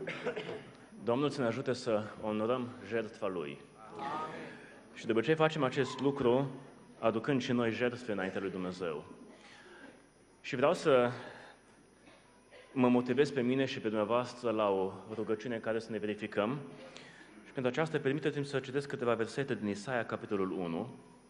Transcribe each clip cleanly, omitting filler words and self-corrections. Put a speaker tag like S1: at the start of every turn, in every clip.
S1: Domnul să ne ajute să onorăm jertfa Lui. Și de obicei facem acest lucru aducând și noi jertfe înaintea lui Dumnezeu. Și vreau să mă motivez pe mine și pe dumneavoastră la o rugăciune în care să ne verificăm. Și pentru aceasta permiteți-mi să citesc câteva versete din Isaia, capitolul 1,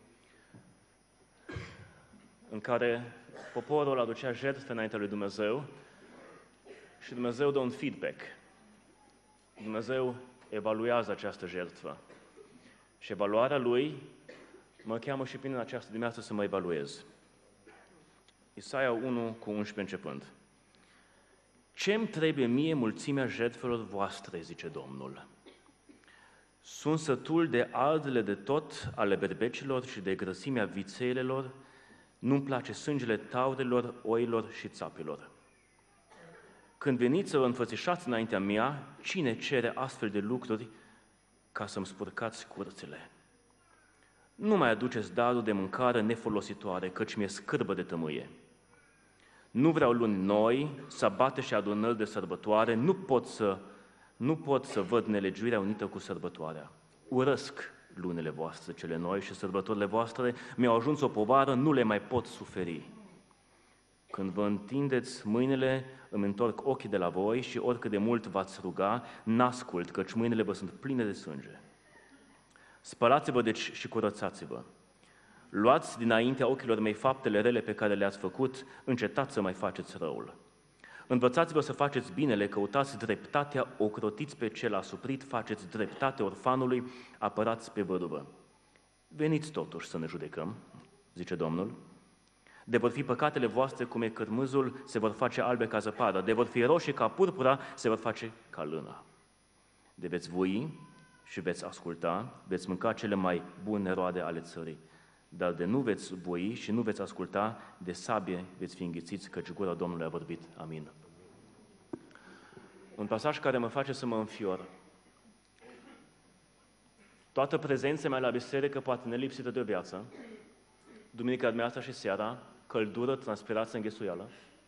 S1: în care poporul aducea jertfe înaintea lui Dumnezeu și Dumnezeu dă un feedback. Dumnezeu evaluează această jertfă. Și evaluarea Lui mă cheamă și prin această dimineață să mă evaluez. Isaia 1 cu 11 începând. Ce-mi trebuie mie mulțimea jertfelor voastre, zice Domnul. Sunt sătul de ardele de tot ale berbecilor și de grăsimea vițeilor, nu-mi place sângele taurelor, oilor și țapilor. Când veniți să vă înfățișați înaintea mea, cine cere astfel de lucruri ca să-mi spurcați curțile? Nu mai aduceți darul de mâncare nefolositoare, căci mi-e scârbă de tămâie. Nu vreau luni noi, sabate și adunări de sărbătoare, nu pot să văd nelegiuirea unită cu sărbătoarea. Urăsc lunile voastre cele noi și sărbătorile voastre mi-au ajuns o povară, nu le mai pot suferi. Când vă întindeți mâinile, îmi întorc ochii de la voi și oricât de mult v-ați ruga, n-ascult, căci mâinile vă sunt pline de sânge. Spălați-vă deci și curățați-vă. Luați dinaintea ochilor mei faptele rele pe care le-ați făcut, încetați să mai faceți răul. Învățați-vă să faceți binele, căutați dreptatea, ocrotiți pe cel asuprit, faceți dreptate orfanului, apărați pe văduvă. Veniți totuși să ne judecăm, zice Domnul. De vor fi păcatele voastre cum e cârmâzul, se vor face albe ca zăpadă, de vor fi roșii ca purpura, se vor face ca lână. De veți voi și veți asculta, veți mânca cele mai bune roade ale țării. Dar de nu veți voi și nu veți asculta, de sabie veți fi înghițiți, căci gura Domnului a vorbit. Amin. Un pasaj care mă face să mă înfior. Toată prezența mea la biserică poate nelipsită de o viață, duminica dimineața și seara, căldură, transpirație, înghesuială.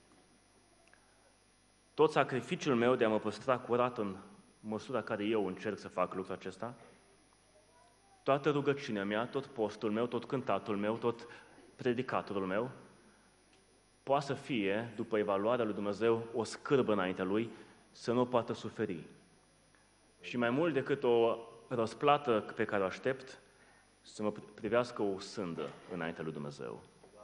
S1: Tot sacrificiul meu de a mă păstra curat în măsura care eu încerc să fac lucrul acesta, toată rugăciunea mea, tot postul meu, tot cântatul meu, tot predicatorul meu, poate să fie, după evaluarea lui Dumnezeu, o scârbă înaintea Lui, să nu poată suferi. Și mai mult decât o răsplată pe care o aștept, să mă privească o sândă înaintea lui Dumnezeu.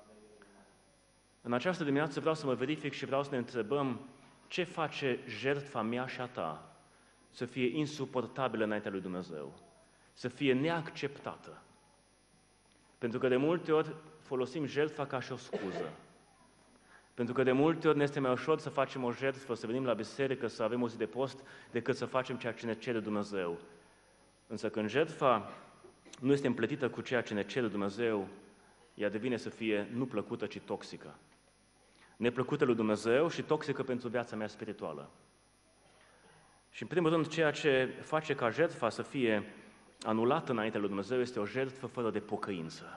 S1: În această dimineață vreau să mă verific și vreau să ne întrebăm ce face jertfa mea și a ta să fie insuportabilă înaintea lui Dumnezeu, să fie neacceptată. Pentru că de multe ori folosim jertfa ca și o scuză. Pentru că de multe ori ne este mai ușor să facem o jertfă, să venim la biserică, să avem o zi de post, decât să facem ceea ce ne cere Dumnezeu. Însă când jertfa nu este împletită cu ceea ce ne cere Dumnezeu, ea devine să fie nu plăcută, ci toxică. Neplăcută lui Dumnezeu și toxică pentru viața mea spirituală. Și în primul rând, ceea ce face ca jertfa să fie anulată înaintea lui Dumnezeu este o jertfă fără de pocăință.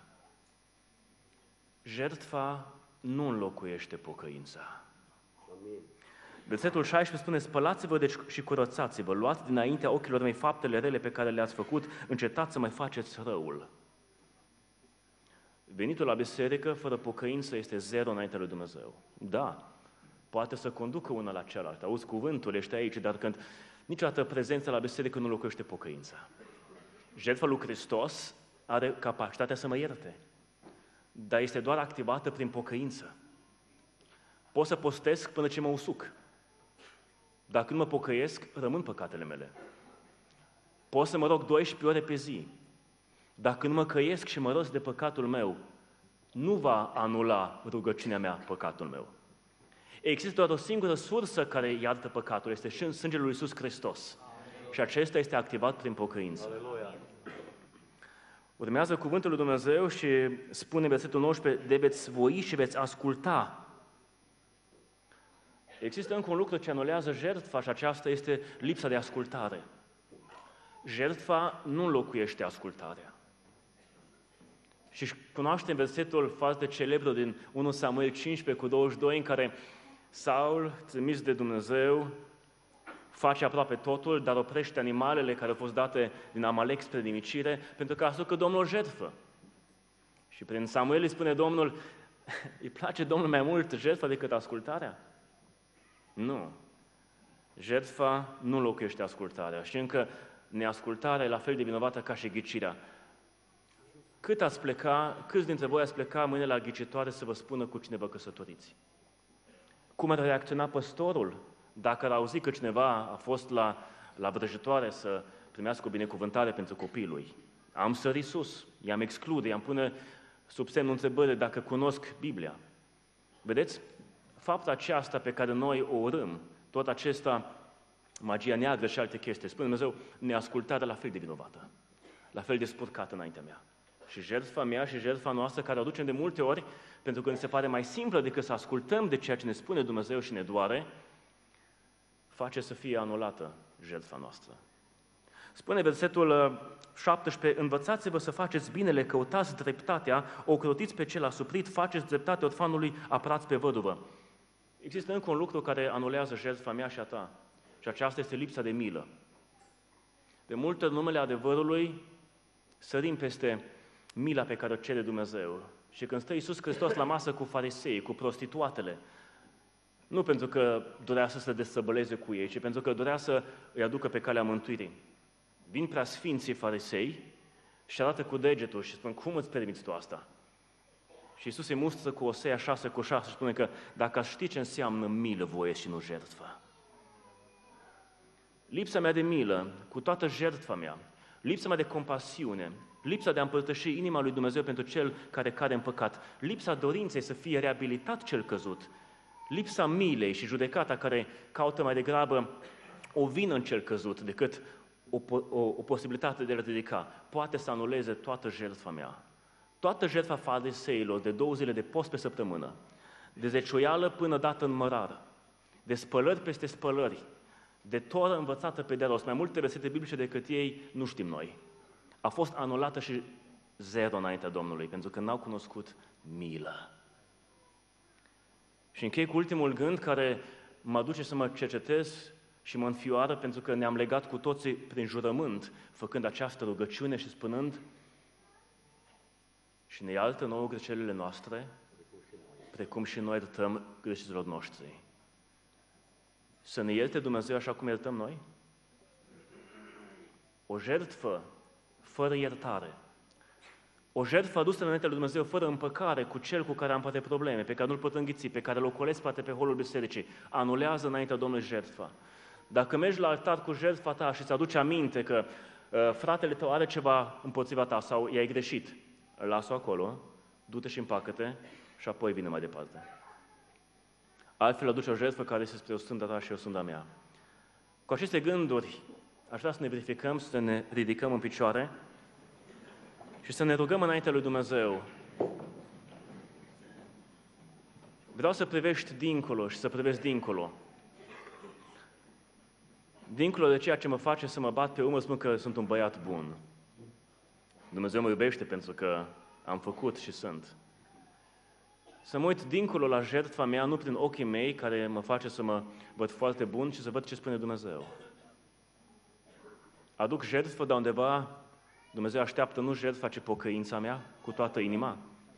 S1: Jertfa nu înlocuiește pocăința. Amin. Versetul 16 spune, spălați-vă deci și curățați-vă, luați dinaintea ochilor mei faptele rele pe care le-ați făcut, încetați să mai faceți răul. Venitul la biserică fără pocăință este zero înaintea lui Dumnezeu. Da, poate să conducă una la cealaltă, auzi cuvântul, ești aici, dar când niciodată prezența la biserică nu locuiește pocăința. Jertfa lui Hristos are capacitatea să mă ierte, dar este doar activată prin pocăință. Pot să postesc până ce mă usuc. Dacă nu mă pocăiesc, rămân păcatele mele. Pot să mă rog 12 ore pe zi. Dacă nu mă căiesc și mă rost de păcatul meu, nu va anula rugăciunea mea păcatul meu. Există doar o singură sursă care iartă păcatul, este sângele lui Iisus Hristos. Și acesta este activat prin pocăință. Aleluia. Urmează cuvântul lui Dumnezeu și spune versetul 19, de veți voi și veți asculta. Există încă un lucru ce anulează jertfa și aceasta este lipsa de ascultare. Jertfa nu înlocuiește ascultarea. Și cunoaștem versetul foarte celebru din 1 Samuel 15 cu 22, în care Saul, trimis de Dumnezeu, face aproape totul, dar oprește animalele care au fost date din Amalek spre nimicire, pentru că asucă Domnul o jertfă. Și prin Samuel îi spune Domnul, îi place Domnul mai mult jertfa decât ascultarea? Nu. Jertfa nu locuiește ascultarea și încă neascultarea e la fel de vinovată ca și ghicirea. Câți dintre voi ați pleca mâine la ghicitoare să vă spună cu cine vă căsătoriți? Cum ar reacționa păstorul dacă ar auzi că cineva a fost la vrăjitoare să primească o binecuvântare pentru copilul lui? Am sărit sus, i-am exclude, i-am pune sub semnul întrebării dacă cunosc Biblia. Vedeți? Fapta aceasta pe care noi o urâm, tot acesta, magia neagră și alte chestii, spune Dumnezeu, neascultarea la fel de vinovată, la fel de spurcată înaintea mea. Și jertfa mea și jertfa noastră, care o aducem de multe ori, pentru că ne se pare mai simplă decât să ascultăm de ceea ce ne spune Dumnezeu și ne doare, face să fie anulată jertfa noastră. Spune versetul 17, învățați-vă să faceți binele, căutați dreptatea, ocrotiți pe cel asuprit, faceți dreptate orfanului, apărați pe văduvă. Există încă un lucru care anulează jertfa mea și a ta, și aceasta este lipsa de milă. De multe ori, numele adevărului, sărim peste mila pe care o cere Dumnezeu. Și când stă Iisus Hristos la masă cu farisei, cu prostituatele, nu pentru că dorea să se desăbăleze cu ei, ci pentru că dorea să îi aducă pe calea mântuirii. Vin prea sfinții farisei și arată cu degetul și spun, cum îți permiți tu asta? Și Iisus îi mustră cu Osea 6:6 și spune că dacă aș ști ce înseamnă milă voie și nu jertfă. Lipsa mea de milă, cu toată jertfa mea, lipsa mea de compasiune, lipsa de a împărtăși inima lui Dumnezeu pentru cel care cade în păcat, lipsa dorinței să fie reabilitat cel căzut, lipsa milei și judecata care caută mai degrabă o vină în cel căzut decât o posibilitate de a ridica, poate să anuleze toată jertfa mea. Toată jertfa fariseilor de 2 zile de post pe săptămână, de zecioială până dată în mărar, de spălări peste spălări, de toră învățată pe de rost, mai multe versete biblice decât ei, nu știm noi. A fost anulată și zero înaintea Domnului, pentru că n-au cunoscut milă. Și închei cu ultimul gând care mă duce să mă cercetez și mă înfioară, pentru că ne-am legat cu toții prin jurământ, făcând această rugăciune și spunând și ne iartă nouă greșelile noastre, precum și noi iertăm greșelilor noștri. Să ne ierte Dumnezeu așa cum iertăm noi? O jertfă fără iertare, o jertfă adusă înaintea lui Dumnezeu fără împăcare cu cel cu care am poate probleme, pe care nu-l pot înghiți, pe care îl ocolesc poate pe holul bisericii, anulează înaintea Domnului jertfa. Dacă mergi la altar cu jertfa ta și îți aduce aminte că fratele tău are ceva împotriva ta sau i-ai greșit, lasă-o acolo, du-te și împacă-te și apoi vine mai departe. Altfel aduce o jertfă care este spre o sânda ta și o sânda mea. Cu aceste gânduri, aș vrea să ne verificăm, să ne ridicăm în picioare și să ne rugăm înaintea lui Dumnezeu. Vreau să privești dincolo și să privesc dincolo. Dincolo de ceea ce mă face să mă bat pe umăr, spun că sunt un băiat bun. Dumnezeu mă iubește pentru că am făcut și sunt. Să mă uit dincolo la jertfa mea, nu prin ochii mei, care mă face să mă văd foarte bun, ci să văd ce spune Dumnezeu. Aduc jertfă, dar undeva Dumnezeu așteaptă nu jertfa, ci pocăința mea cu toată inima.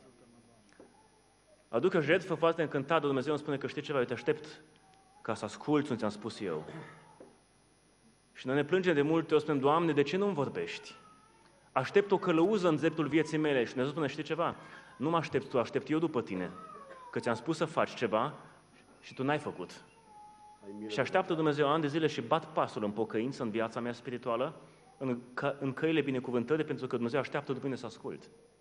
S1: Aduc o jertfă foarte încântată, Dumnezeu îmi spune că știi ceva, eu te aștept ca să asculți cum ți-am spus eu. Și noi ne plângem de multe ori, spunem, Doamne, de ce nu-mi vorbești? Aștept o călăuză în dreptul vieții mele și Dumnezeu spune, știi ceva? Nu mă aștept tu, aștept eu după tine, că ți-am spus să faci ceva și tu n-ai făcut. Și așteaptă Dumnezeu ani de zile și bat pasul în pocăință, în viața mea spirituală, în căile binecuvântării, pentru că Dumnezeu așteaptă după mine să ascult.